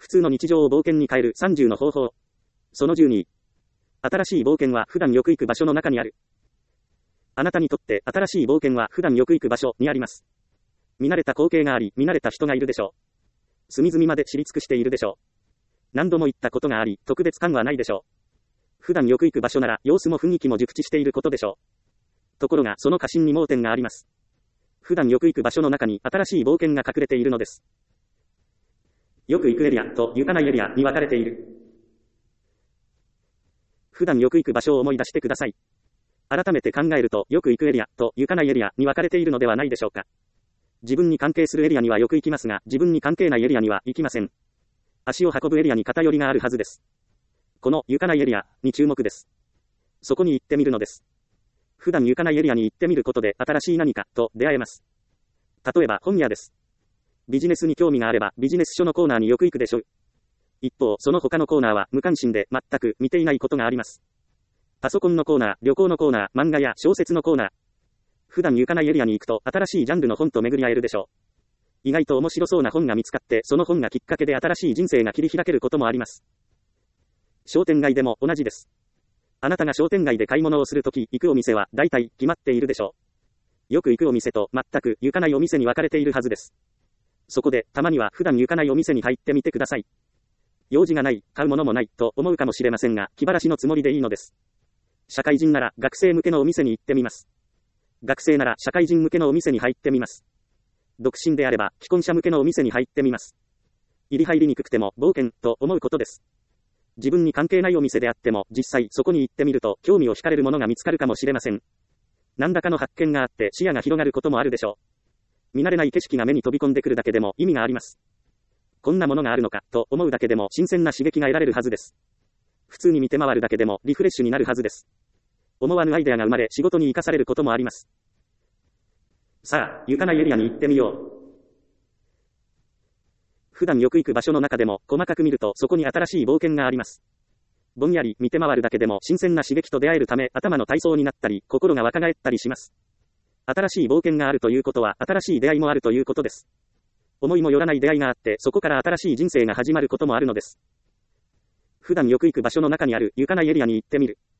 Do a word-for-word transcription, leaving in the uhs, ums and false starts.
通の日常を冒険に変えるさんじゅうの方法。そのじゅうに。新しい冒険は普段よく行く場所の中にある。あなたにとって新しい冒険は普段よく行く場所にあります。見慣れた光景があり、見慣れた人がいるでしょう。隅々まで知り尽くしているでしょう。何度も行ったことがあり、特別感はないでしょう。普段よく行く場所なら、様子も雰囲気も熟知していることでしょう。ところが、その過信に盲点があります。普段よく行く場所の中に新しい冒険が隠れているのです。よく行くエリアと行かないエリアに分かれている。普段よく行く場所を思い出してください。改めて考えると、よく行くエリアと行かないエリアに分かれているのではないでしょうか。自分に関係するエリアにはよく行きますが、自分に関係ないエリアには行きません。足を運ぶエリアに偏りがあるはずです。この行かないエリアに注目です。そこに行ってみるのです。普段行かないエリアに行ってみることで新しい何かと出会えます。例えば本屋です。ビジネスに興味があればビジネス書のコーナーによく行くでしょう。一方、その他のコーナーは無関心で全く見ていないことがあります。パソコンのコーナー、旅行のコーナー、漫画や小説のコーナー。普段行かないエリアに行くと新しいジャンルの本と巡り合えるでしょう。意外と面白そうな本が見つかって、その本がきっかけで新しい人生が切り開けることもあります。商店街でも同じです。あなたが商店街で買い物をするとき行くお店は大体決まっているでしょう。よく行くお店と全く行かないお店に分かれているはずです。そこでたまには普段行かないお店に入ってみてください。用事がない、買うものもないと思うかもしれませんが、気晴らしのつもりでいいのです。社会人なら学生向けのお店に行ってみます。学生なら社会人向けのお店に入ってみます。独身であれば既婚者向けのお店に入ってみます。入り入りにくくても冒険と思うことです。自分に関係ないお店であっても実際そこに行ってみると興味を惹かれるものが見つかるかもしれません。何らかの発見があって視野が広がることもあるでしょう。見慣れない景色が目に飛び込んでくるだけでも意味があります。こんなものがあるのかと思うだけでも新鮮な刺激が得られるはずです。普通に見て回るだけでもリフレッシュになるはずです。思わぬアイデアが生まれ仕事に生かされることもあります。さあ、行かないエリアに行ってみよう。普段よく行く場所の中でも細かく見るとそこに新しい冒険があります。ぼんやり見て回るだけでも新鮮な刺激と出会えるため頭の体操になったり心が若返ったりします。新しい冒険があるということは新しい出会いもあるということです。思いもよらない出会いがあってそこから新しい人生が始まることもあるのです。普段よく行く場所の中にある行かないエリアに行ってみる。